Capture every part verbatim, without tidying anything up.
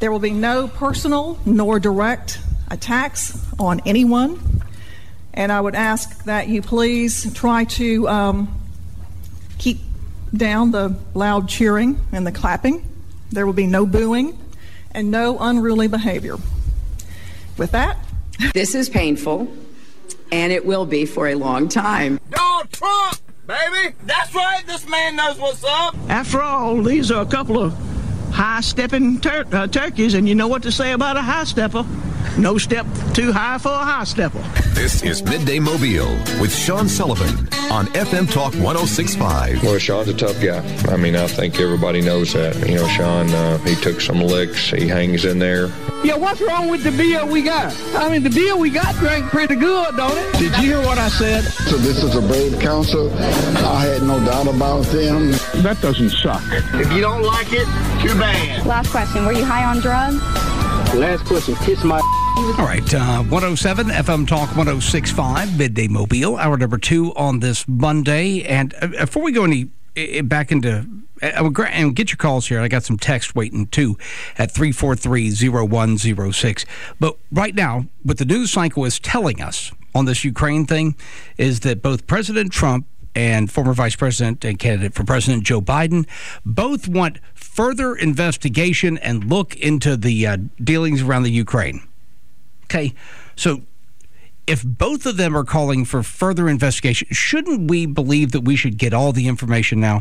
There will be no personal nor direct attacks on anyone. And I would ask that you please try to um, keep down the loud cheering and the clapping. There will be no booing and no unruly behavior. With that, this is painful, and it will be for a long time. Donald Trump, baby! That's right, this man knows what's up. After all, these are a couple of high-stepping tur- uh, turkeys, and you know what to say about a high-stepper. No step too high for a high-stepper. This is Midday Mobile with Sean Sullivan on F M Talk one oh six point five. Well, Sean's a tough guy. I mean, I think everybody knows that. You know, Sean, uh, he took some licks. He hangs in there. Yeah, what's wrong with the beer we got? I mean, the beer we got drank pretty good, don't it? Did you hear what I said? So this is a brave council. I had no doubt about them. That doesn't suck. If you don't like it, too bad. Last question. Were you high on drugs? Last question. Kiss my... All right, uh, one oh seven F M Talk one oh six point five, Midday Mobile, hour number two on this Monday. And uh, before we go any uh, back into, uh, gra- and get your calls here. I got some text waiting too at three four three, oh one oh six. But right now, what the news cycle is telling us on this Ukraine thing is that both President Trump and former Vice President and candidate for President Joe Biden both want further investigation and look into the uh, dealings around the Ukraine. Okay, so if both of them are calling for further investigation, shouldn't we believe that we should get all the information now?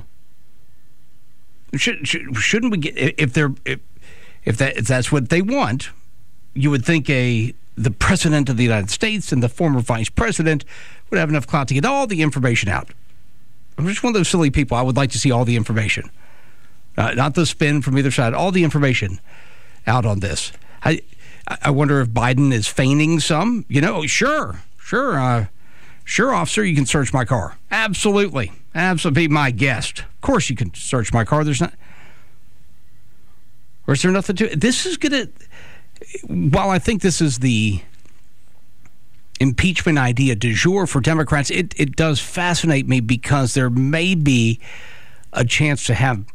Should, should, shouldn't we get, if they're if, if that if that's what they want, you would think a the President of the United States and the former Vice President would have enough clout to get all the information out. I'm just one of those silly people. I would like to see all the information, uh, not the spin from either side. All the information out on this. I. I wonder if Biden is feigning some. You know, sure, sure, uh, sure, officer, you can search my car. Absolutely. Absolutely, be my guest. Of course you can search my car. There's not... Or is there nothing to it? This is going to... While I think this is the impeachment idea du jour for Democrats, it, it does fascinate me because there may be a chance to have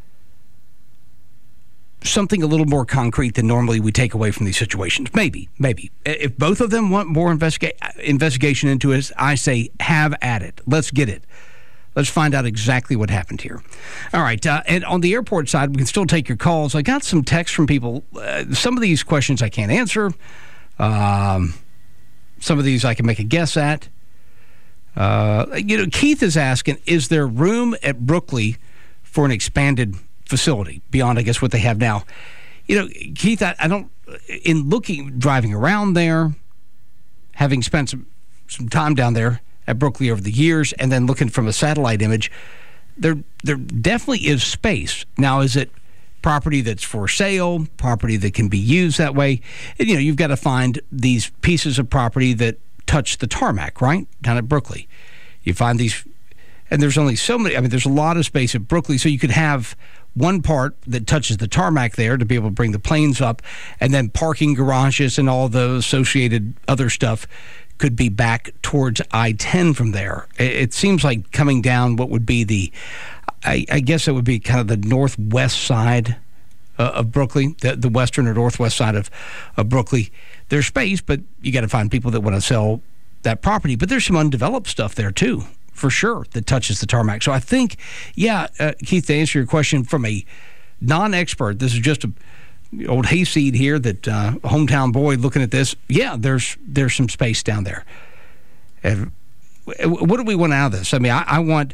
something a little more concrete than normally we take away from these situations. Maybe, maybe. If both of them want more investiga- investigation into it, I say have at it. Let's get it. Let's find out exactly what happened here. All right, uh, and on the airport side, we can still take your calls. I got some texts from people. Uh, some of these questions I can't answer. Um, some of these I can make a guess at. Uh, you know, Keith is asking, is there room at Brookley for an expanded facility beyond, I guess, what they have now? You know, Keith, I, I don't, in looking, driving around there, having spent some, some time down there at Brookley over the years, and then looking from a satellite image, there there definitely is space. Now, is it property that's for sale, property that can be used that way? And, you know, you've got to find these pieces of property that touch the tarmac, right, down at Brookley. You find these, and there's only so many, I mean, there's a lot of space at Brookley, so you could have one part that touches the tarmac there to be able to bring the planes up, and then parking garages and all the associated other stuff could be back towards I ten from there. It seems like coming down what would be the, I, I guess it would be kind of the northwest side uh, of Brookley, the, the western or northwest side of, of Brookley. There's space, but you got to find people that want to sell that property. But there's some undeveloped stuff there too, for sure, that touches the tarmac. So I think, yeah, uh, Keith, to answer your question from a non-expert, this is just a old hayseed here, that uh, hometown boy looking at this. Yeah, there's there's some space down there. And what do we want out of this? I mean, I, I want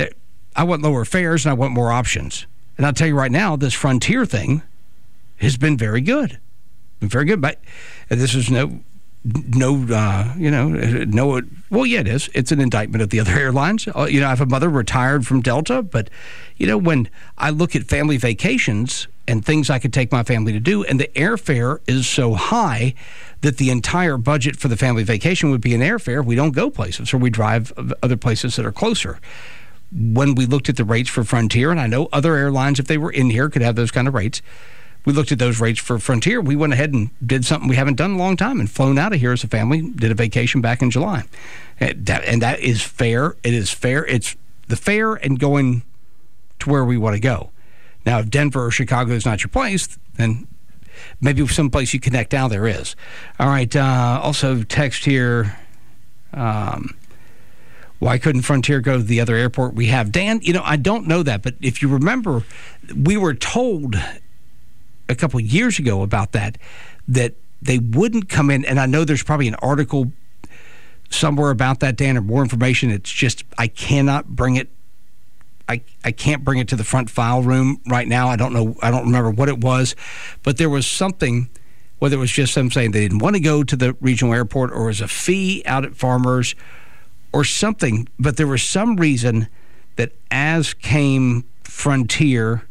I want lower fares and I want more options. And I'll tell you right now, this Frontier thing has been very good, very good. But this is no. No, uh, you know, no, well, yeah, it is. It's an indictment of the other airlines. Uh, you know, I have a mother retired from Delta, but, you know, when I look at family vacations and things I could take my family to do, and the airfare is so high that the entire budget for the family vacation would be an airfare, we don't go places, or we drive other places that are closer. When we looked at the rates for Frontier, and I know other airlines, if they were in here, could have those kind of rates, we looked at those rates for Frontier. We went ahead and did something we haven't done in a long time and flown out of here as a family, did a vacation back in July. And that, and that is fair. It is fair. It's the fair and going to where we want to go. Now, if Denver or Chicago is not your place, then maybe someplace you connect now there is. All right. Uh, also, text here. Um, why couldn't Frontier go to the other airport we have? Dan, you know, I don't know that, but if you remember, we were told a couple of years ago about that, that they wouldn't come in, and I know there's probably an article somewhere about that, Dan, or more information. It's just I cannot bring it. I, I can't bring it to the front file room right now. I don't know. I don't remember what it was, but there was something, whether it was just them saying they didn't want to go to the regional airport or as a fee out at Farmers or something, but there was some reason that as came Frontier,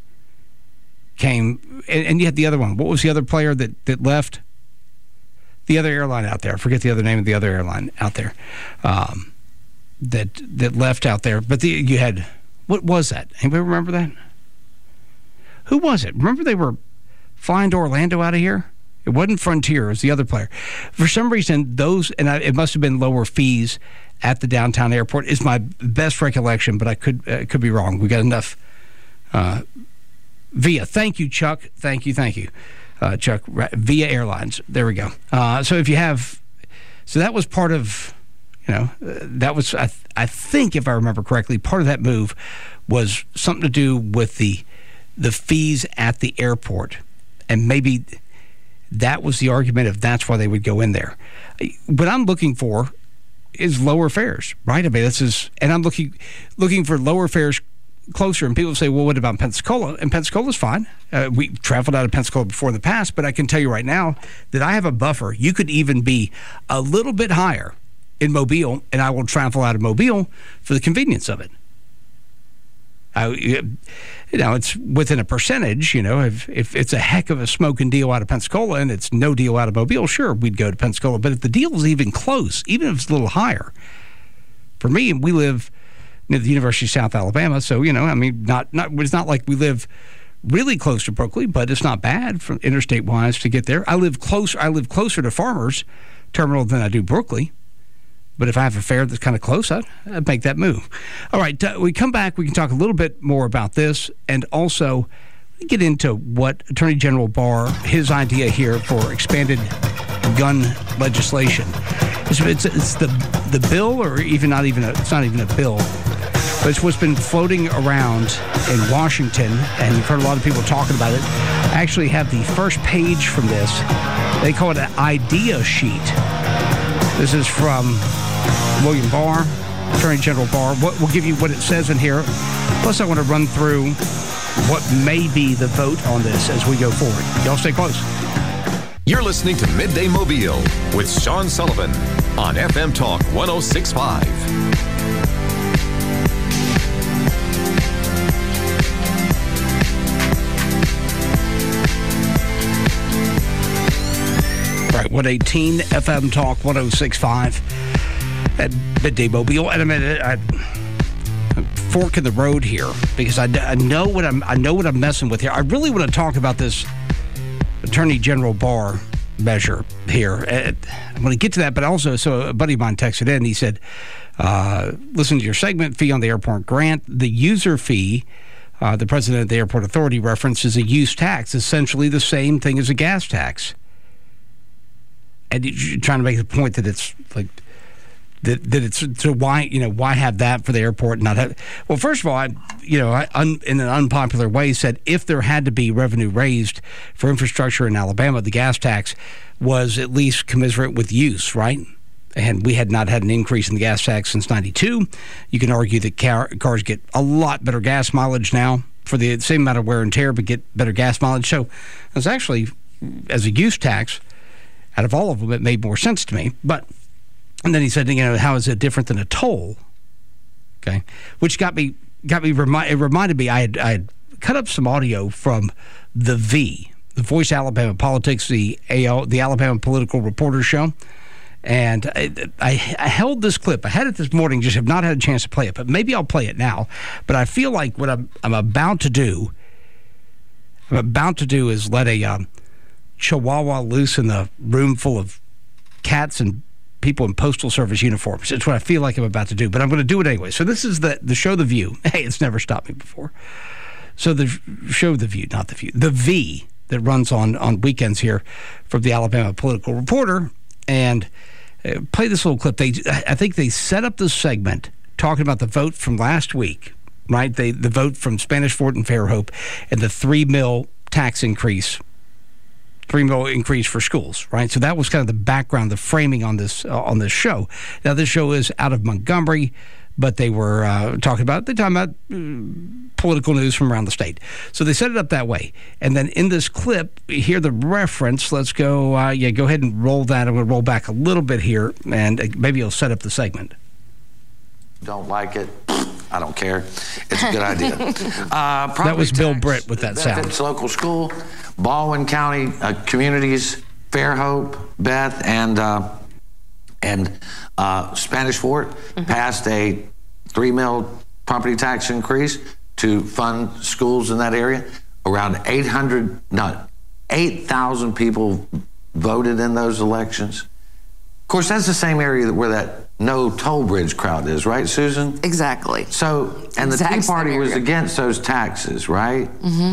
came, and, and you had the other one. What was the other player that, that left? The other airline out there. I forget the other name of the other airline out there um, that that left out there. But the, you had, what was that? Anybody remember that? Who was it? Remember they were flying to Orlando out of here? It wasn't Frontier. It was the other player. For some reason, those, and I, it must have been lower fees at the downtown airport, is my best recollection, but I could uh, could be wrong. We got enough. Uh, via. Thank you, Chuck. Thank you, thank you. Uh, Chuck, Via Airlines. There we go. Uh, so if you have, so that was part of, you know, uh, that was, I, th- I think, if I remember correctly, part of that move was something to do with the the fees at the airport. And maybe that was the argument if that's why they would go in there. What I'm looking for is lower fares, right? I mean, this is, and I'm looking looking for lower fares closer, and people say, well, what about Pensacola? And Pensacola's fine. Uh, we traveled out of Pensacola before in the past, but I can tell you right now that I have a buffer. You could even be a little bit higher in Mobile, and I will travel out of Mobile for the convenience of it. I, you know, it's within a percentage, you know, if, if it's a heck of a smoking deal out of Pensacola and it's no deal out of Mobile, sure, we'd go to Pensacola. But if the deal is even close, even if it's a little higher, for me, we live near the University of South Alabama, so, you know, I mean, not, not it's not like we live really close to Berkeley, but it's not bad from interstate-wise to get there. I live close. I live closer to Farmers Terminal than I do Berkeley. But if I have a fare that's kind of close, I'd, I'd make that move. All right, uh, we come back. We can talk a little bit more about this, and also get into what Attorney General Barr, his idea here for expanded gun legislation. It's, it's, it's the the bill, or even not even a, it's not even a bill, but it's what's been floating around in Washington, and you've heard a lot of people talking about it. I actually have the first page from this. They call it an idea sheet. This is from William Barr, Attorney General Barr. We'll give you what it says in here. Plus, I want to run through what may be the vote on this as we go forward. Y'all stay close. You're listening to Midday Mobile with Sean Sullivan on F M Talk one oh six point five. Right, one eighteen F M Talk one oh six point five at Midday Mobile. And I'm at a, a fork in the road here because I, I know what I'm I know what I'm messing with here. I really want to talk about this Attorney General Barr measure here. I'm going to get to that, but also, so a buddy of mine texted in. He said, uh, listen to your segment, fee on the airport grant. The user fee, uh, the president of the Airport Authority referenced, is a use tax, essentially the same thing as a gas tax. And you're trying to make the point that it's like that that it's so why you know why have that for the airport and not have, well, first of all, I you know I un, in an unpopular way said if there had to be revenue raised for infrastructure in Alabama, the gas tax was at least commensurate with use, right? And we had not had an increase in the gas tax since ninety-two. You can argue that car, cars get a lot better gas mileage now for the same amount of wear and tear, but get better gas mileage. So it's actually, as a use tax, out of all of them, it made more sense to me. But, and then he said, you know, how is it different than a toll? Okay, which got me, got me, remi- it reminded me, I had, I had cut up some audio from the V, the Voice Alabama Politics, the A L, the Alabama Political Reporter Show. And I, I, I held this clip. I had it this morning, just have not had a chance to play it, but maybe I'll play it now. But I feel like what I'm, I'm about to do, I'm about to do is let a, um, Chihuahua loose in the room full of cats and people in Postal Service uniforms. It's what I feel like I'm about to do, but I'm going to do it anyway. So this is the, the show The View. Hey, it's never stopped me before. So the show The View, not The View. The V, that runs on, on weekends here from the Alabama Political Reporter. And uh, play this little clip. They, I think they set up this segment talking about the vote from last week, right? They, the vote from Spanish Fort and Fairhope and the three mil tax increase, three mil increase for schools, right? So that was kind of the background, the framing on this uh, on this show. Now, this show is out of Montgomery, but they were uh, talking about, they're talking about uh, political news from around the state. So they set it up that way. And then in this clip, you hear the reference. Let's go, uh, yeah, go ahead and roll that. I'm going to roll back a little bit here, and uh, maybe you'll set up the segment. Don't like it. I don't care. It's a good idea. Uh, that was Bill Britt with that sound. Benefits local school, Baldwin County uh, communities, Fairhope, Beth, and uh, and uh, Spanish Fort mm-hmm. passed a three mil property tax increase to fund schools in that area. Around eight hundred, no, eight thousand people voted in those elections. Of course, that's the same area where that no toll bridge crowd is, right, Susan? Exactly. So, and the Tea Party was against those taxes, right? Mm-hmm.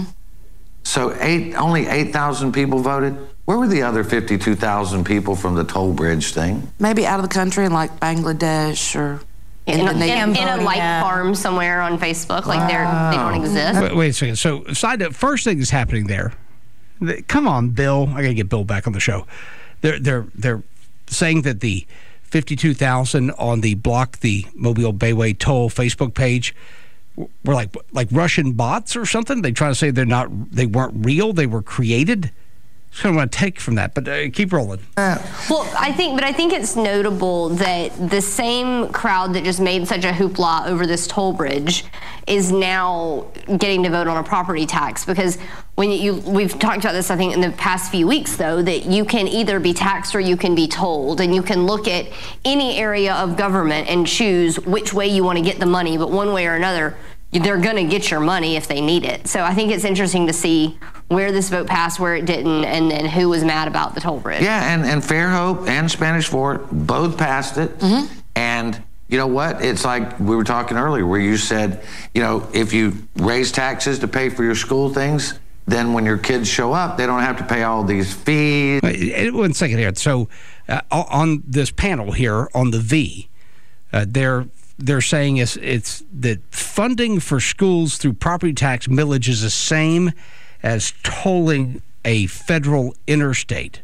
So eight, only eight thousand people voted. Where were the other fifty-two thousand people from the toll bridge thing? Maybe out of the country in like Bangladesh or in, in, in, in a like farm somewhere on Facebook. Like wow. they're they don't exist. Wait, wait a second. So, side note, first thing that's happening there. The, come on, Bill. I got to get Bill back on the show. They're they're they're saying that the fifty-two thousand on the Block the Mobile Bayway Toll Facebook page were like like Russian bots or something. They try to say they're not, they weren't real. They were created. That's kind of what I take from that, but uh, keep rolling. Uh, well, I think, but I think it's notable that the same crowd that just made such a hoopla over this toll bridge is now getting to vote on a property tax, because when you, we've talked about this, I think, in the past few weeks, though, that you can either be taxed or you can be tolled, and you can look at any area of government and choose which way you want to get the money, but one way or another, they're going to get your money if they need it. So I think it's interesting to see where this vote passed, where it didn't, and then who was mad about the toll bridge. Yeah, and, and Fairhope and Spanish Fort both passed it. Mm-hmm. And you know what? It's like we were talking earlier where you said, you know, if you raise taxes to pay for your school things, then when your kids show up, they don't have to pay all these fees. Wait, one second here. So uh, on this panel here on the V, uh, they're they're saying it's, it's that funding for schools through property tax millage is the same as tolling a federal interstate.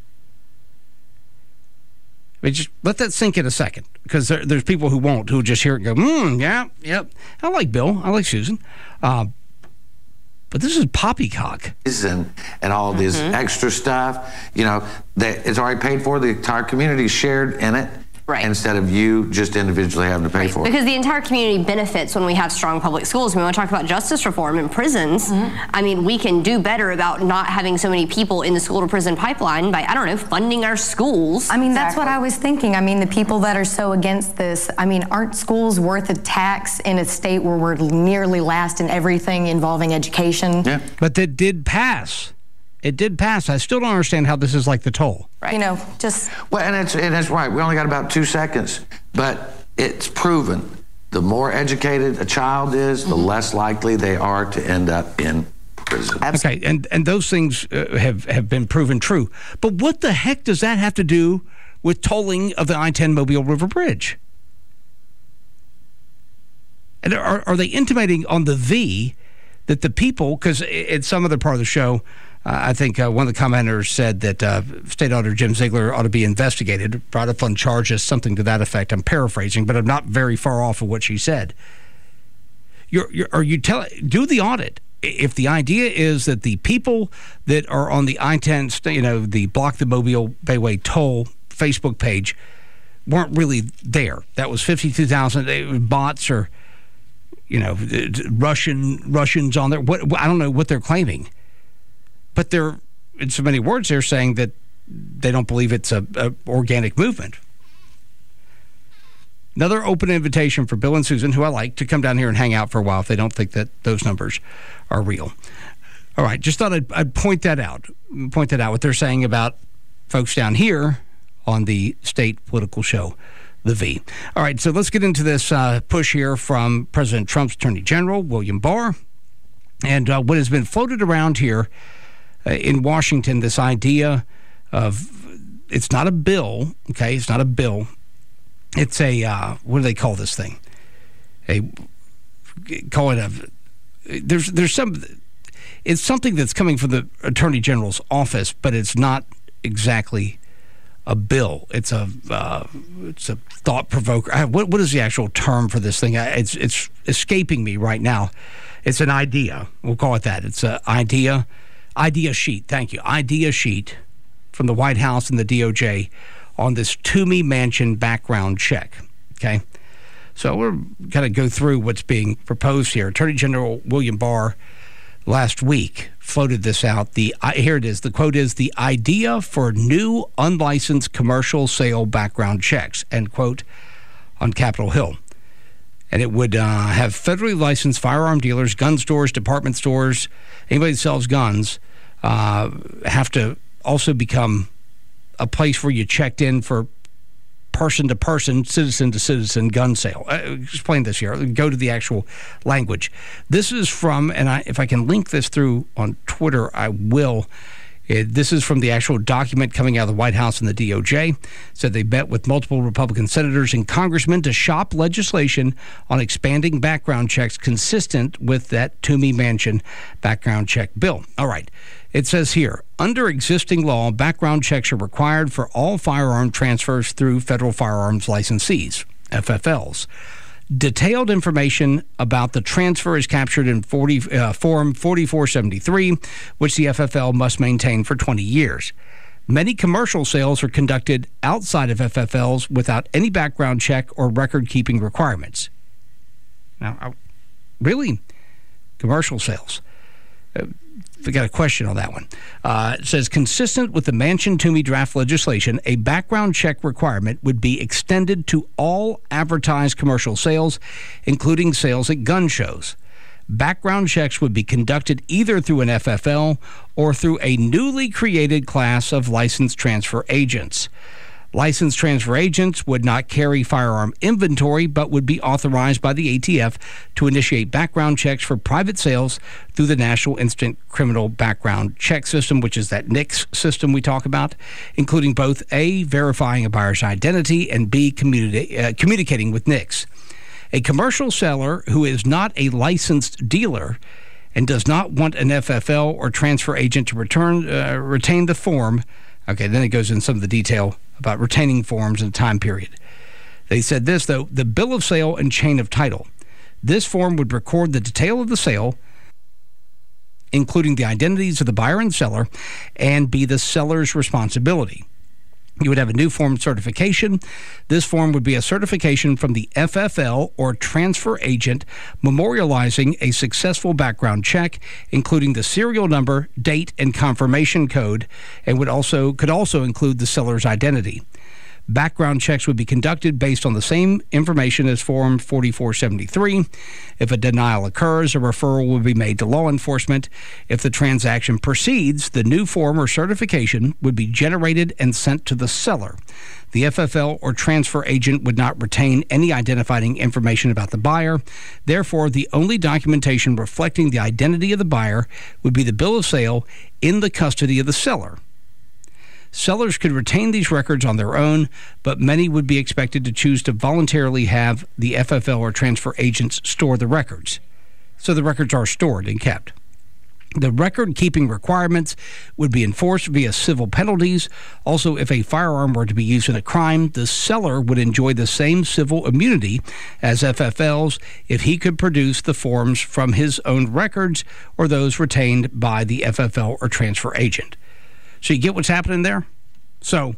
I mean, just let that sink in a second, because there, there's people who won't, who just hear it and go, hmm, yeah, yep. I like Bill. I like Susan. Uh, but this is poppycock. And, and all mm-hmm. this extra stuff, you know, that it's already paid for. The entire community shared in it. Right. Instead of you just individually having to pay right. for it. Because the entire community benefits when we have strong public schools. We want to talk about justice reform in prisons. Mm-hmm. I mean, we can do better about not having so many people in the school to prison pipeline by, I don't know, funding our schools. I mean, exactly. That's what I was thinking. I mean, the people that are so against this, I mean, aren't schools worth a tax in a state where we're nearly last in everything involving education? Yeah. But that did pass. It did pass. I still don't understand how this is like the toll. Right. You know, just... Well, and it's, and it's right. We only got about two seconds. But it's proven the more educated a child is, mm-hmm. the less likely they are to end up in prison. Okay, and, and those things uh, have, have been proven true. But what the heck does that have to do with tolling of the I ten Mobile River Bridge? And are, are they intimating on the V that the people, because in some other part of the show, Uh, I think uh, one of the commenters said that uh, State Auditor Jim Ziegler ought to be investigated, brought up on charges, something to that effect. I'm paraphrasing, but I'm not very far off of what she said. You're, you're, are you tell, do the audit. If the idea is that the people that are on the I ten, you know, the Block the Mobile Bayway Toll Facebook page weren't really there. That was fifty-two thousand bots or, you know, Russian Russians on there. What, I don't know what they're claiming. But they're, in so many words, they're saying that they don't believe it's a, a organic movement. Another open invitation for Bill and Susan, who I like, to come down here and hang out for a while if they don't think that those numbers are real. All right, just thought I'd, I'd point that out. Point that out, what they're saying about folks down here on the state political show, The V. All right, so let's get into this uh, push here from President Trump's Attorney General, William Barr, and uh, what has been floated around here uh, in Washington, this idea of, it's not a bill, okay? It's not a bill. It's a, uh, what do they call this thing? A, call it a, there's, there's some, it's something that's coming from the Attorney General's office, but it's not exactly a bill. It's a uh, it's a thought provoker. What what is the actual term for this thing? It's it's escaping me right now. It's an idea. We'll call it that. It's an idea idea sheet. Thank you. Idea sheet from the White House and the D O J on this Toomey Mansion background check. Okay, so we're going to go through what's being proposed here. Attorney General William Barr last week floated this out. The here it is. The quote is, "The idea for new unlicensed commercial sale background checks," end quote, on Capitol Hill. And it would uh, have federally licensed firearm dealers, gun stores, department stores, anybody that sells guns, uh, have to also become a place where you checked in for person-to-person, citizen-to-citizen gun sale. Uh, explain this here. Go to the actual language. This is from, and I, if I can link this through on Twitter, I will. It, this is from the actual document coming out of the White House and the D O J. Said they met with multiple Republican senators and congressmen to shop legislation on expanding background checks consistent with that Toomey Mansion background check bill. All right. It says here, under existing law, background checks are required for all firearm transfers through federal firearms licensees, F F Ls. Detailed information about the transfer is captured in forty, uh, Form forty-four seventy-three, which the F F L must maintain for twenty years. Many commercial sales are conducted outside of F F Ls without any background check or record-keeping requirements. Now, I, really? Commercial sales? Uh, We got a question on that one. Uh, it says, consistent with the Manchin-Toomey draft legislation, a background check requirement would be extended to all advertised commercial sales, including sales at gun shows. Background checks would be conducted either through an F F L or through a newly created class of licensed transfer agents. Licensed transfer agents would not carry firearm inventory, but would be authorized by the A T F to initiate background checks for private sales through the National Instant Criminal Background Check System, which is that N I C S system we talk about, including both A, verifying a buyer's identity, and B, communi- uh, communicating with N I C S. A commercial seller who is not a licensed dealer and does not want an F F L or transfer agent to return uh, retain the form. Okay, then it goes in some of the detail about retaining forms and time period. They said this, though, the bill of sale and chain of title. This form would record the detail of the sale, including the identities of the buyer and seller, and be the seller's responsibility. You would have a new form certification. This form would be a certification from the F F L or transfer agent memorializing a successful background check, including the serial number, date, and confirmation code, and would also could also include the seller's identity. Background checks would be conducted based on the same information as Form forty-four seventy-three. If a denial occurs, a referral will be made to law enforcement. If the transaction proceeds, the new form or certification would be generated and sent to the seller. The F F L or transfer agent would not retain any identifying information about the buyer. Therefore, the only documentation reflecting the identity of the buyer would be the bill of sale in the custody of the seller. Sellers could retain these records on their own, but many would be expected to choose to voluntarily have the F F L or transfer agents store the records. So the records are stored and kept. The record-keeping requirements would be enforced via civil penalties. Also, if a firearm were to be used in a crime, the seller would enjoy the same civil immunity as F F Ls if he could produce the forms from his own records or those retained by the F F L or transfer agent. So you get what's happening there? So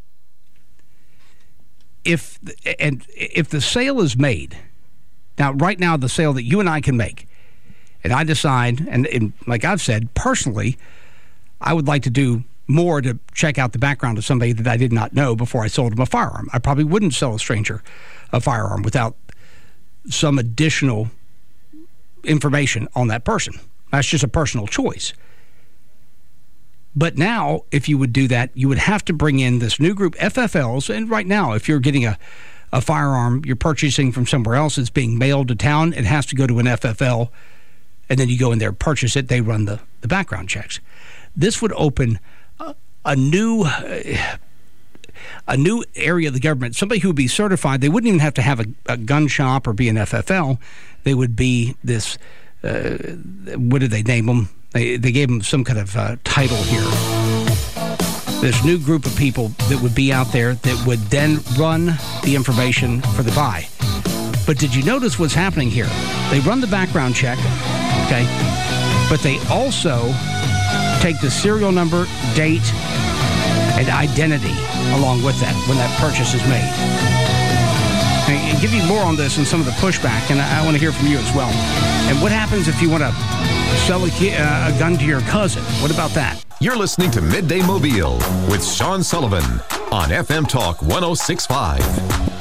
if and if the sale is made, now right now the sale that you and I can make, and I decide, and, and like I've said, personally, I would like to do more to check out the background of somebody that I did not know before I sold them a firearm. I probably wouldn't sell a stranger a firearm without some additional information on that person. That's just a personal choice. But now, if you would do that, you would have to bring in this new group, F F Ls. And right now, if you're getting a, a firearm you're purchasing from somewhere else, it's being mailed to town, it has to go to an F F L, and then you go in there, purchase it, they run the, the background checks. this would open a, a new uh, a new area of the government. Somebody who would be certified. They wouldn't even have to have a, a gun shop or be an F F L. They would be this. Uh, what did they name them? They they gave them some kind of uh, title here. This new group of people that would be out there that would then run the information for the buy. But did you notice what's happening here? They run the background check, okay, but they also take the serial number, date, and identity along with that when that purchase is made. And give you more on this and some of the pushback, and I, I want to hear from you as well. And what happens if you want to sell a, uh, a gun to your cousin? What about that? You're listening to Midday Mobile with Sean Sullivan on F M Talk one oh six point five.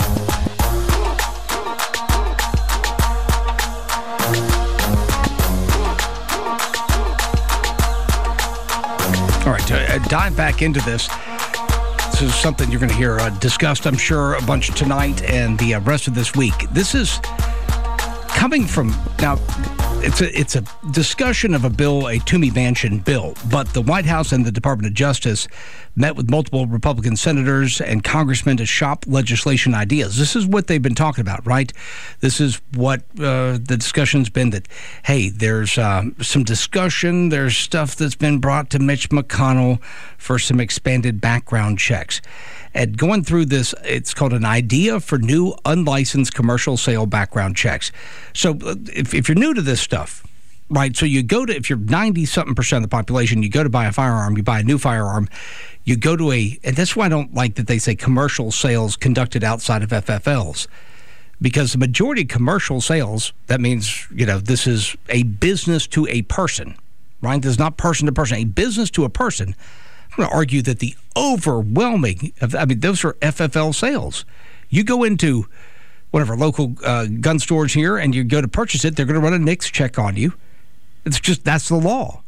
All right, to uh, dive back into this, this is something you're going to hear uh, discussed, I'm sure, a bunch tonight and the uh, rest of this week. This is coming from, now, it's a, it's a discussion of a bill, a Toomey Manchin bill, but the White House and the Department of Justice met with multiple Republican senators and congressmen to shop legislation ideas. This is what they've been talking about, right? This is what uh, the discussion's been that, hey, there's um, some discussion, there's stuff that's been brought to Mitch McConnell for some expanded background checks. And going through this, it's called an idea for new unlicensed commercial sale background checks. So if, if you're new to this stuff, right, so you go to, if you're ninety-something percent of the population, you go to buy a firearm, you buy a new firearm, you go to a, and that's why I don't like that they say commercial sales conducted outside of F F Ls. Because the majority of commercial sales, that means, you know, this is a business to a person, right? This is not person to person, a business to a person. I'm going to argue that the overwhelming, I mean, those are F F L sales. You go into one of our local uh, gun stores here and you go to purchase it, they're going to run a NICS check on you. It's just, that's the law.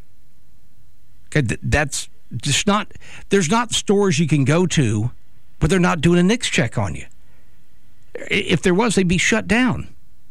Okay, that's just not, there's not stores you can go to where they're not doing a NICS check on you. If there was, they'd be shut down.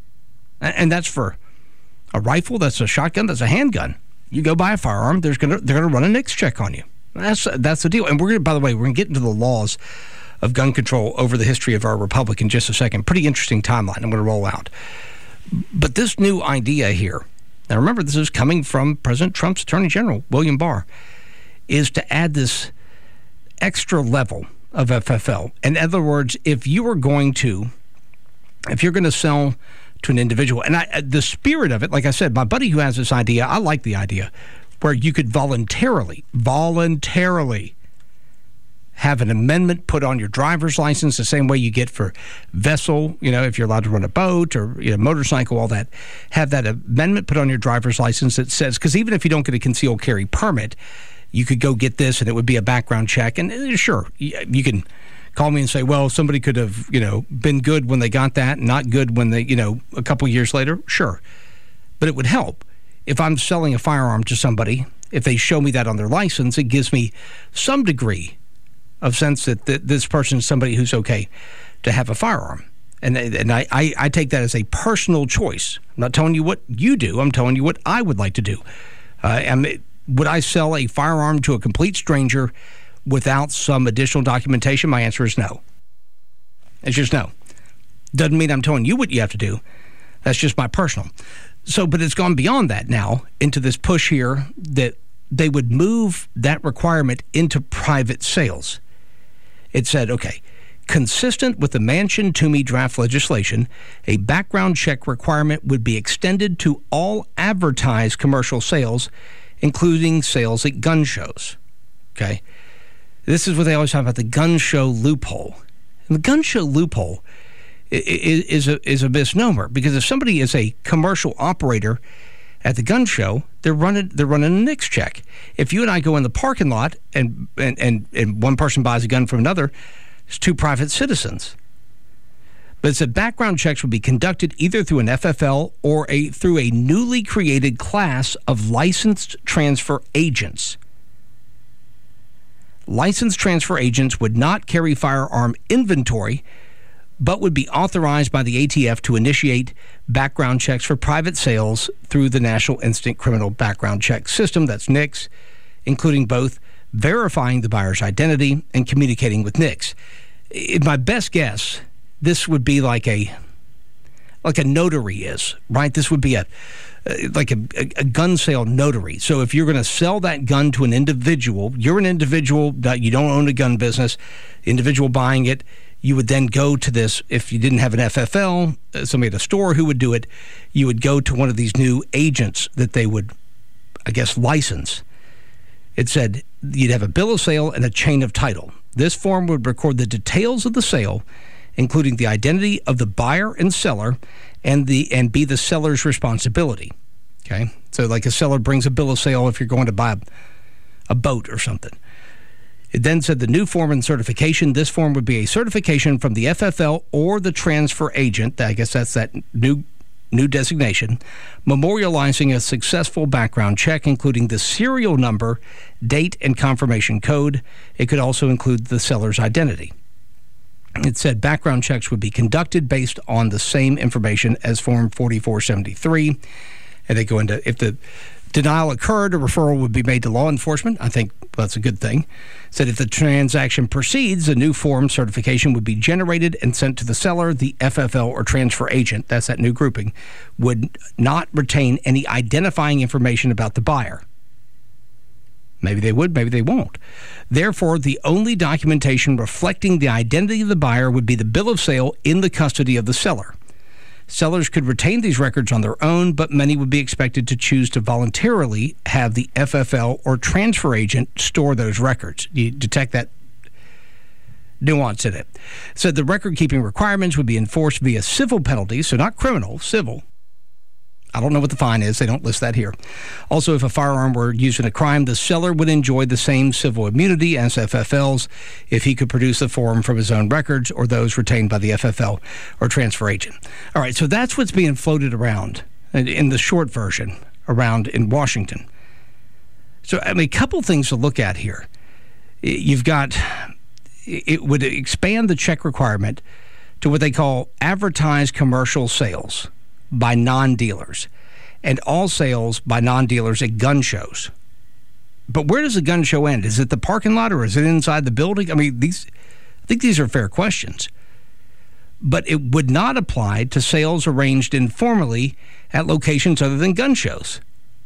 And that's for a rifle, that's a shotgun, that's a handgun. You go buy a firearm, there's gonna they're gonna run a NICS check on you. That's that's the deal. And we're gonna, by the way, we're gonna get into the laws of gun control over the history of our republic in just a second. Pretty interesting timeline I'm gonna roll out. But this new idea here, now remember this is coming from President Trump's Attorney General, William Barr, is to add this extra level of F F L. In other words, if you are going to, if you're gonna sell to an individual. And I, the spirit of it, like I said, my buddy who has this idea, I like the idea, where you could voluntarily, voluntarily have an amendment put on your driver's license the same way you get for vessel, you know, if you're allowed to run a boat or, you know, motorcycle, all that. Have that amendment put on your driver's license that says, because even if you don't get a concealed carry permit, you could go get this and it would be a background check. And uh, sure, you can call me and say, well, somebody could have, you know, been good when they got that and not good when they, you know, a couple years later. Sure. But it would help. If I'm selling a firearm to somebody, if they show me that on their license, it gives me some degree of sense that th- this person is somebody who's okay to have a firearm. And, and I, I, I take that as a personal choice. I'm not telling you what you do. I'm telling you what I would like to do. Uh, and would I sell a firearm to a complete stranger without some additional documentation? My answer is no. It's just no. Doesn't mean I'm telling you what you have to do. That's just my personal. So, but it's gone beyond that now into this push here that they would move that requirement into private sales. It said, okay, consistent with the Manchin-Toomey draft legislation, a background check requirement would be extended to all advertised commercial sales, including sales at gun shows. Okay? This is what they always talk about, the gun show loophole. And the gun show loophole is, is, a, is a misnomer, because if somebody is a commercial operator at the gun show, they're running they're running a NICS check. If you and I go in the parking lot and and, and, and one person buys a gun from another, it's two private citizens. But it said background checks would be conducted either through an F F L or a through a newly created class of licensed transfer agents. Licensed transfer agents would not carry firearm inventory, but would be authorized by the A T F to initiate background checks for private sales through the National Instant Criminal Background Check System, that's NICS, including both verifying the buyer's identity and communicating with NICS. In my best guess, this would be like a like a notary is, right? This would be a like a, a gun sale notary. So if you're going to sell that gun to an individual, you're an individual, that you don't own a gun business, individual buying it, you would then go to this. If you didn't have an F F L, somebody at a store who would do it, you would go to one of these new agents that they would, I guess, license. It said you'd have a bill of sale and a chain of title. This form would record the details of the sale, including the identity of the buyer and seller, and the and be the seller's responsibility. Okay, so like a seller brings a bill of sale if you're going to buy a, a boat or something. It then said the new form and certification. This form would be a certification from the F F L or the transfer agent. I guess that's that new new designation, memorializing a successful background check, including the serial number, date, and confirmation code. It could also include the seller's identity. It said background checks would be conducted based on the same information as Form forty-four seventy-three. And they go into, if the denial occurred, a referral would be made to law enforcement. I think that's a good thing. It said if the transaction proceeds, a new form certification would be generated and sent to the seller. The F F L or transfer agent, that's that new grouping, would not retain any identifying information about the buyer. Maybe they would, maybe they won't. Therefore, the only documentation reflecting the identity of the buyer would be the bill of sale in the custody of the seller. Sellers could retain these records on their own, but many would be expected to choose to voluntarily have the F F L or transfer agent store those records. You detect that nuance in it. So the record-keeping requirements would be enforced via civil penalties, so not criminal, civil. I don't know what the fine is. They don't list that here. Also, if a firearm were used in a crime, the seller would enjoy the same civil immunity as F F Ls if he could produce the form from his own records or those retained by the F F L or transfer agent. All right, so that's what's being floated around in the short version around in Washington. So, I mean, a couple things to look at here. You've got, it would expand the check requirement to what they call advertised commercial sales by non-dealers, and all sales by non-dealers at gun shows. But where does a gun show end? Is it the parking lot or is it inside the building? I mean, these, I think these are fair questions. But it would not apply to sales arranged informally at locations other than gun shows.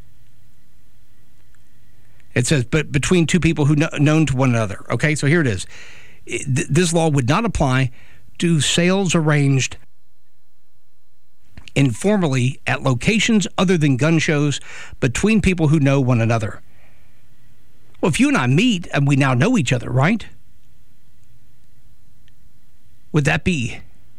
It says, but between two people who know, known to one another. Okay, so here it is. It, this law would not apply to sales arranged informally at locations other than gun shows between people who know one another. Well, if you and I meet and we now know each other, right? Would that be?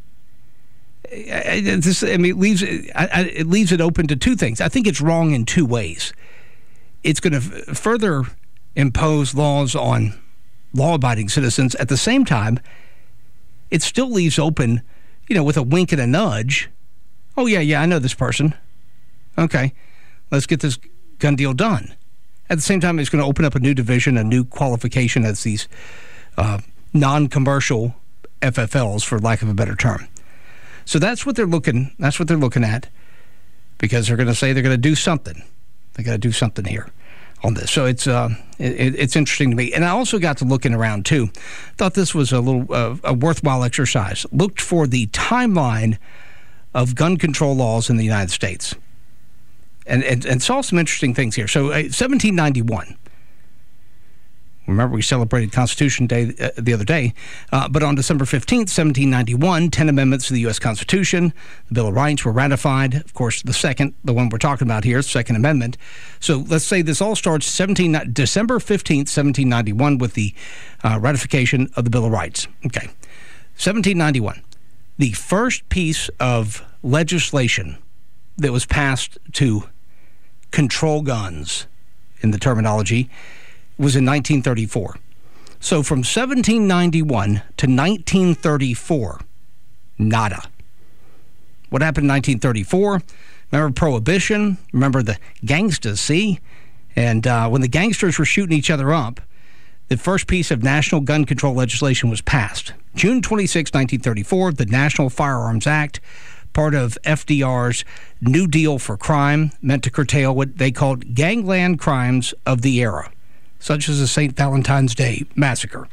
I, this, I mean, it leaves I, it leaves it open to two things. I think it's wrong in two ways. It's going to f- further impose laws on law-abiding citizens. At the same time, it still leaves open, you know, with a wink and a nudge. Oh, yeah, yeah, I know this person. Okay, let's get this gun deal done. At the same time, it's going to open up a new division, a new qualification as these uh, non-commercial F F Ls, for lack of a better term. So that's what they're looking. That's what they're looking at, because they're going to say they're going to do something. They got to do something here on this. So it's uh, it, it's interesting to me. And I also got to looking around too. Thought this was a little uh, a worthwhile exercise. Looked for the timeline of gun control laws in the United States, and, and, and saw some interesting things here. So uh, seventeen ninety-one, remember we celebrated Constitution Day uh, the other day, uh, but on December fifteenth, seventeen ninety-one, ten amendments to the U S Constitution, the Bill of Rights, were ratified. Of course, the second, the one we're talking about here, Second Amendment. So let's say this all starts seventeen, December fifteenth, seventeen ninety-one, with the uh, ratification of the Bill of Rights. Okay, seventeen ninety-one. The first piece of legislation that was passed to control guns, in the terminology, was in nineteen thirty-four. So from seventeen ninety-one to nineteen thirty-four, nada. What happened in nineteen thirty-four? Remember Prohibition? Remember the gangsters, see? And uh, when the gangsters were shooting each other up, the first piece of national gun control legislation was passed. June twenty-sixth, nineteen thirty-four, the National Firearms Act, part of F D R's New Deal for Crime, meant to curtail what they called gangland crimes of the era. such as the Saint Valentine's Day massacre.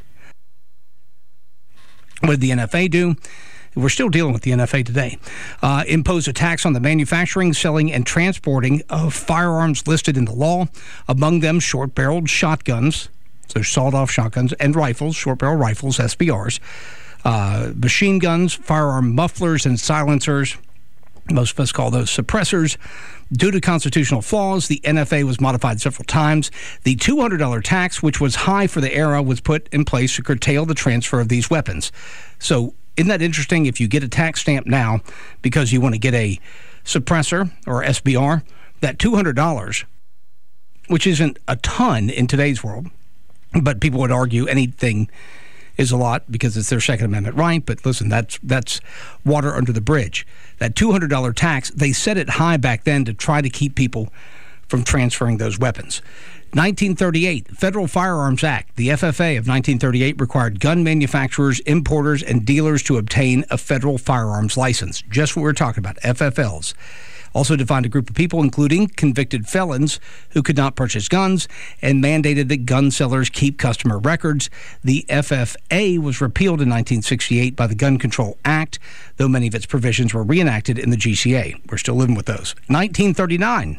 What did the N F A do? We're still dealing with the N F A today. Uh, impose a tax on the manufacturing, selling, and transporting of firearms listed in the law, among them short-barreled shotguns, so sawed-off shotguns, and rifles, short-barrel rifles, S B Rs, uh, machine guns, firearm mufflers, and silencers. Most of us call those suppressors. Due to constitutional flaws, the N F A was modified several times. The two hundred dollars tax, which was high for the era, was put in place to curtail the transfer of these weapons. So isn't that interesting? If you get a tax stamp now because you want to get a suppressor or S B R, that two hundred dollars, which isn't a ton in today's world, but people would argue anything is a lot because it's their Second Amendment right. But listen, that's that's water under the bridge. That two hundred dollars tax, they set it high back then to try to keep people from transferring those weapons. nineteen thirty-eight, Federal Firearms Act. The F F A of nineteen thirty-eight required gun manufacturers, importers, and dealers to obtain a federal firearms license. Just what we're talking about, F F Ls. Also defined a group of people, including convicted felons who could not purchase guns, and mandated that gun sellers keep customer records. The F F A was repealed in nineteen sixty-eight by the Gun Control Act, though many of its provisions were reenacted in the G C A. We're still living with those. nineteen thirty-nine.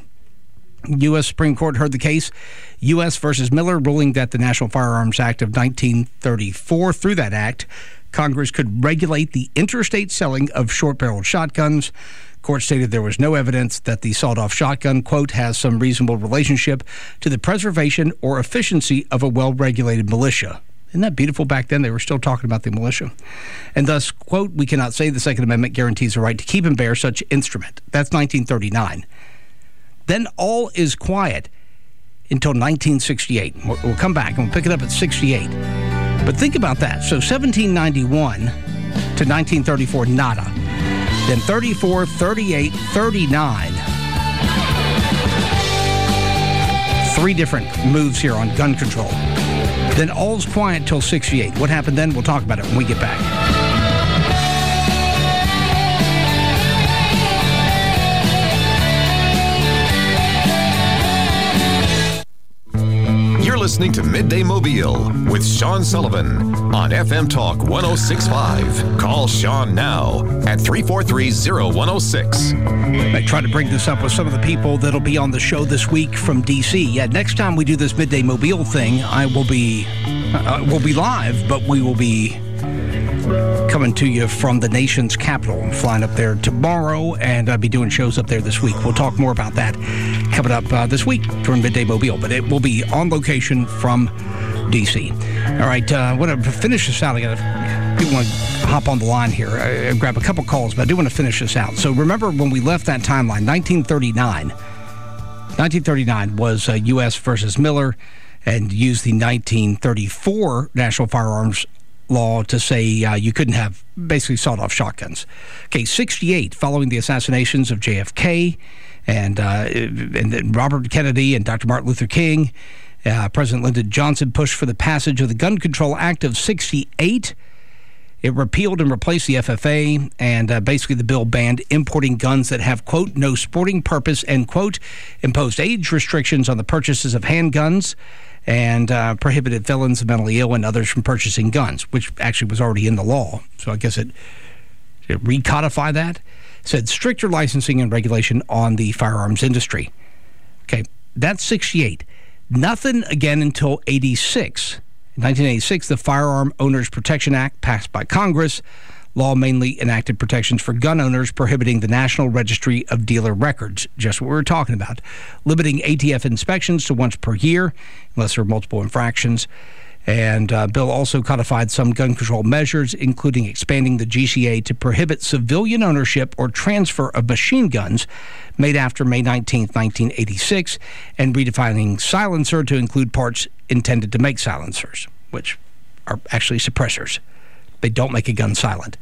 U S Supreme Court heard the case, U S versus Miller, ruling that the National Firearms Act of nineteen thirty-four, through that act, Congress could regulate the interstate selling of short-barreled shotguns. Court stated there was no evidence that the sawed-off shotgun, quote, has some reasonable relationship to the preservation or efficiency of a well-regulated militia. Isn't that beautiful? Back then, they were still talking about the militia. And thus, quote, we cannot say the Second Amendment guarantees the right to keep and bear such instrument. That's nineteen thirty-nine. Then all is quiet until nineteen sixty-eight. We'll come back and we'll pick it up at sixty-eight. But think about that. So seventeen ninety-one to nineteen thirty-four, nada. Then thirty-four, thirty-eight, thirty-nine. Three different moves here on gun control. Then all's quiet till sixty-eight. What happened then? We'll talk about it when we get back. Listening to Midday Mobile with Sean Sullivan on F M Talk one oh six point five. Call Sean now at three four three, oh one oh six. I try to bring this up with some of the people that'll be on the show this week from D C. Yeah, next time we do this Midday Mobile thing, I will be uh, we'll be live, but we will be coming to you from the nation's capital. I'm flying up there tomorrow, and I'll be doing shows up there this week. We'll talk more about that coming up uh, this week during Midday Mobile, but it will be on location from D C. All right, uh, I want to finish this out. I got people want to hop on the line here. I, I grab a couple calls, but I do want to finish this out. So remember when we left that timeline, nineteen thirty-nine. nineteen thirty-nine was uh, U S versus Miller, and used the nineteen thirty-four National Firearms Law to say uh, you couldn't have basically sawed-off shotguns. Okay, sixty-eight, following the assassinations of J F K and, uh, and Robert Kennedy and Doctor Martin Luther King, uh, President Lyndon Johnson pushed for the passage of the Gun Control Act of sixty-eight. It repealed and replaced the F F A, and uh, basically the bill banned importing guns that have, quote, no sporting purpose, end quote, imposed age restrictions on the purchases of handguns, and uh, prohibited felons, the mentally ill, and others from purchasing guns, which actually was already in the law. So I guess it, it recodified that. It said stricter licensing and regulation on the firearms industry. Okay, that's sixty-eight. Nothing again until eighty-six. In nineteen eighty-six, the Firearm Owners Protection Act passed by Congress. Law mainly enacted protections for gun owners, prohibiting the National Registry of Dealer Records, just what we were talking about, limiting A T F inspections to once per year, unless there are multiple infractions. And uh, bill also codified some gun control measures, including expanding the G C A to prohibit civilian ownership or transfer of machine guns made after May nineteenth, nineteen eighty-six, and redefining silencer to include parts intended to make silencers, which are actually suppressors. They don't make a gun silent.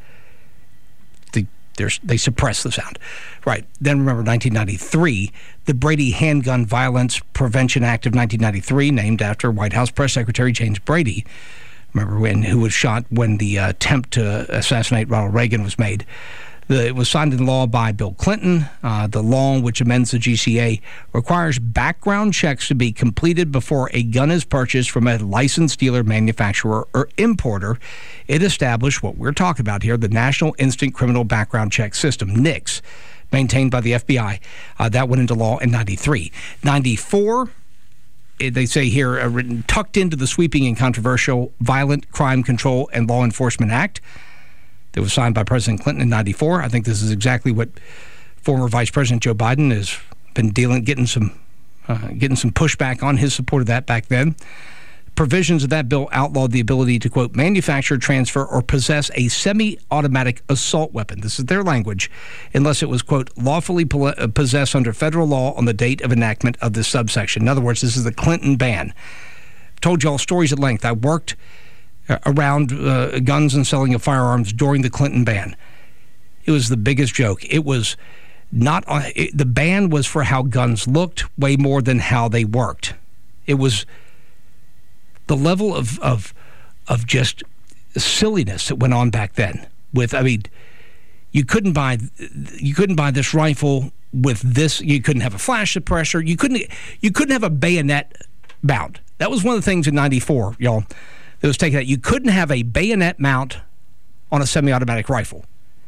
They, they suppress the sound. Right. Then remember nineteen ninety-three, the Brady Handgun Violence Prevention Act of nineteen ninety-three, named after White House Press Secretary James Brady. Remember when who was shot when the uh, attempt to assassinate Ronald Reagan was made. The, it was signed into law by Bill Clinton. Uh, the law, which amends the G C A, requires background checks to be completed before a gun is purchased from a licensed dealer, manufacturer, or importer. It established what we're talking about here, the National Instant Criminal Background Check System, N I C S, maintained by the F B I. Uh, that went into law in ninety-three. ninety-four, they say here, uh, written, tucked into the sweeping and controversial Violent Crime Control and Law Enforcement Act that was signed by President Clinton in ninety-four. I think this is exactly what former Vice President Joe Biden has been dealing, getting some, uh, getting some pushback on his support of that back then. Provisions of that bill outlawed the ability to, quote, manufacture, transfer, or possess a semi-automatic assault weapon. This is their language, unless it was, quote, lawfully possessed under federal law on the date of enactment of this subsection. In other words, this is the Clinton ban. I've told you all stories at length. I worked around uh, guns and selling of firearms during the Clinton ban. It was the biggest joke. It was not on, it, the ban was for how guns looked way more than how they worked. It was the level of of of just silliness that went on back then. With I mean, you couldn't buy you couldn't buy this rifle with this. You couldn't have a flash suppressor. You couldn't you couldn't have a bayonet mount. That was one of the things in ninety-four, y'all, that was taken out. You couldn't have a bayonet mount on a semi-automatic rifle.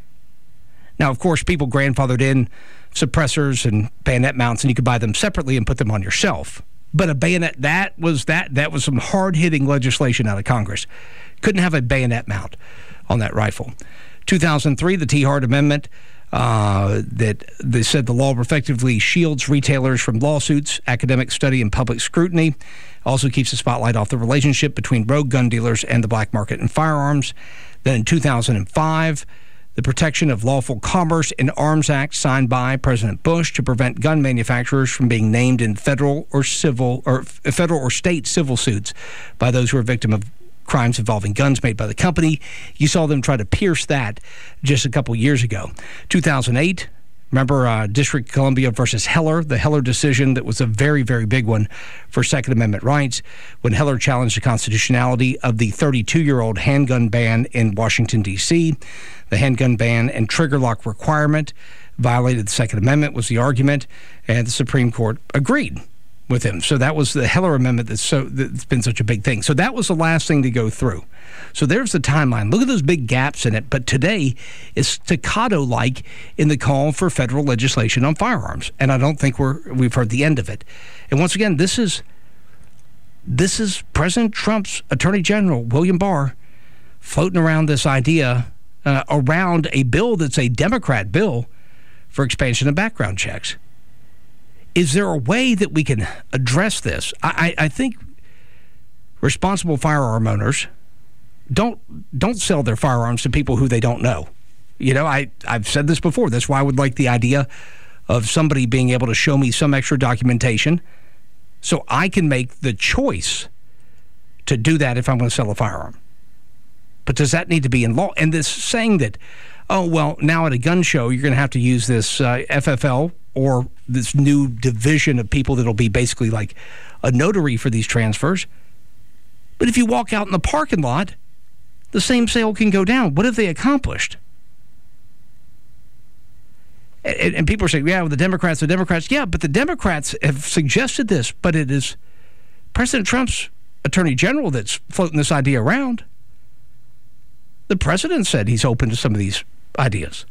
Now, of course, people grandfathered in suppressors and bayonet mounts, and you could buy them separately and put them on your shelf. But a bayonet, that was that that was some hard-hitting legislation out of Congress. Couldn't have a bayonet mount on that rifle. two thousand three, the T-Hart Amendment, uh, that they said the law effectively shields retailers from lawsuits, academic study, and public scrutiny. Also keeps the spotlight off the relationship between rogue gun dealers and the black market in firearms. Then in two thousand five, the Protection of Lawful Commerce in Arms Act, signed by President Bush to prevent gun manufacturers from being named in federal or civil or federal or state civil suits by those who are victim of crimes involving guns made by the company. You saw them try to pierce that just a couple years ago. two thousand eight, remember uh, District of Columbia versus Heller, the Heller decision that was a very, very big one for Second Amendment rights, when Heller challenged the constitutionality of the thirty-two-year-old handgun ban in Washington, D C The handgun ban and trigger lock requirement violated the Second Amendment was the argument, and the Supreme Court agreed with him. So that was the Heller Amendment that's, so, that's been such a big thing. So that was the last thing to go through. So there's the timeline. Look at those big gaps in it. But today is staccato-like in the call for federal legislation on firearms. And I don't think we're, we've heard the end of it. And once again, this is this is President Trump's Attorney General, William Barr, floating around this idea uh, around a bill that's a Democrat bill for expansion of background checks. Is there a way that we can address this? I, I, I think responsible firearm owners don't don't sell their firearms to people who they don't know. You know, I, I've said this before. That's why I would like the idea of somebody being able to show me some extra documentation so I can make the choice to do that if I'm going to sell a firearm. But does that need to be in law? And this saying that, oh, well, now at a gun show, you're going to have to use this uh, F F L or this new division of people that'll be basically like a notary for these transfers. But if you walk out in the parking lot, the same sale can go down. What have they accomplished? And, and people are saying, yeah, well, the Democrats, the Democrats. Yeah, but the Democrats have suggested this, but it is President Trump's Attorney General that's floating this idea around. The president said he's open to some of these ideas.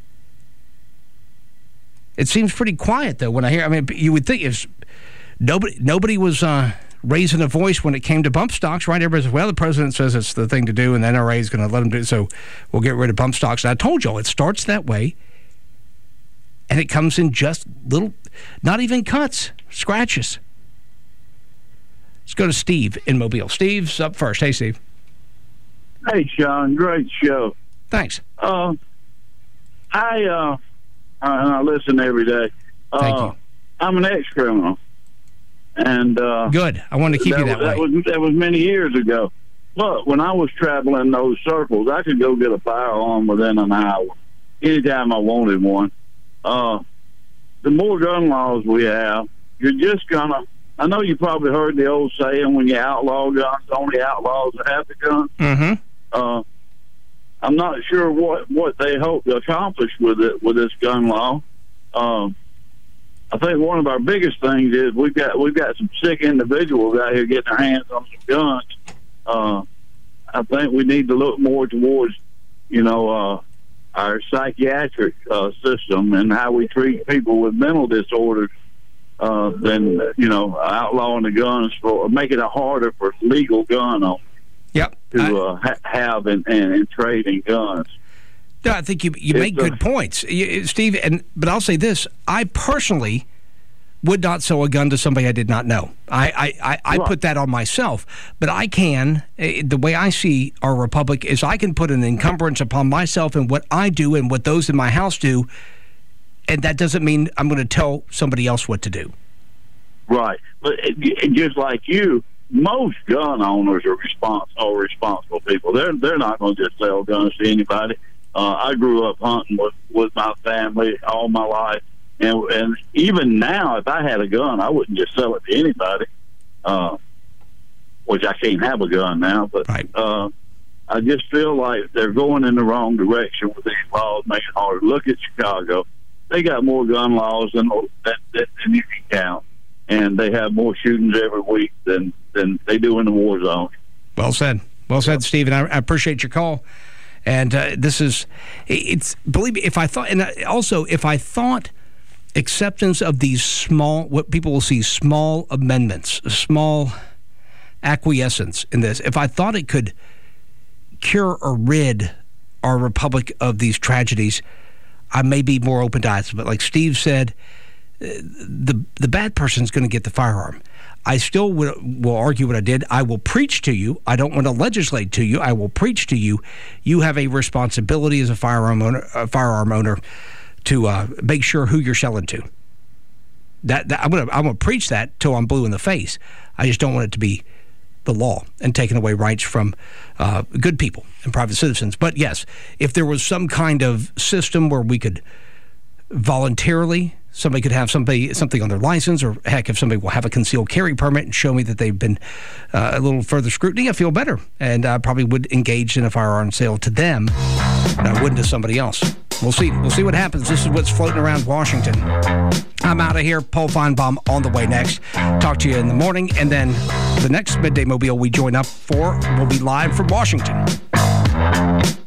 It seems pretty quiet, though, when I hear, I mean, you would think if nobody nobody was uh, raising a voice when it came to bump stocks, right? Everybody says, well, the president says it's the thing to do, and the N R A is going to let him do it, so we'll get rid of bump stocks. And I told you, it starts that way, and it comes in just little, not even cuts, scratches. Let's go to Steve in Mobile. Steve's up first. Hey, Steve. Hey, Sean. Great show. Thanks. Uh, I, uh, I, I listen every day. Uh, Thank you. I'm an ex-criminal. And, uh, good. I wanted to keep that you that, was, way. That was, that was many years ago. But when I was traveling those circles, I could go get a firearm within an hour, anytime I wanted one. Uh, the more gun laws we have, you're just going to, I know you probably heard the old saying, when you outlaw guns, only outlaws that have the guns. Mm-hmm. Uh, I I'm not sure what, what they hope to accomplish with it with this gun law. Um, I think one of our biggest things is we've got we've got some sick individuals out here getting their hands on some guns. Uh, I think we need to look more towards, you know, uh, our psychiatric uh, system and how we treat people with mental disorders uh, than, you know, outlawing the guns for making it harder for legal gun owners. Yep. To I, uh, ha- have and, and, and trade in guns. No, I think you you It's make a- good points, you, Steve. And but I'll say this: I personally would not sell a gun to somebody I did not know. I I, I, I Right. put that on myself. But I can. eh, The way I see our republic is, I can put an encumbrance upon myself and what I do and what those in my house do, and that doesn't mean I'm going to tell somebody else what to do. Right. But it, it, just like you, most gun owners are respons- are responsible people. They're they're not going to just sell guns to anybody. Uh, I grew up hunting with, with my family all my life, and and even now, if I had a gun, I wouldn't just sell it to anybody. Uh, which I can't have a gun now, but right. uh, I just feel like they're going in the wrong direction with these laws, making it harder. Look at Chicago; they got more gun laws than than, than you can count. And they have more shootings every week than, than they do in the war zone. Well said. Well said, Steve. And I, I appreciate your call. And uh, this is, it's, believe me, if I thought, and also if I thought acceptance of these small, what people will see, small amendments, small acquiescence in this, if I thought it could cure or rid our republic of these tragedies, I may be more open to it. But like Steve said, the the bad person's going to get the firearm. I still will, will argue what I did. I will preach to you. I don't want to legislate to you. I will preach to you. You have a responsibility as a firearm owner, a firearm owner, to uh, make sure who you're selling to. That, that I'm going to I'm going to preach that till I'm blue in the face. I just don't want it to be the law and taking away rights from uh, good people and private citizens. But yes, if there was some kind of system where we could voluntarily, somebody could have somebody something on their license, or heck, if somebody will have a concealed carry permit and show me that they've been uh, a little further scrutiny, I feel better, and I probably would engage in a firearm sale to them than I wouldn't to somebody else. We'll see. We'll see what happens. This is what's floating around Washington. I'm out of here. Paul Feinbaum on the way next. Talk to you in the morning, and then the next Midday Mobile we join up for will be live from Washington.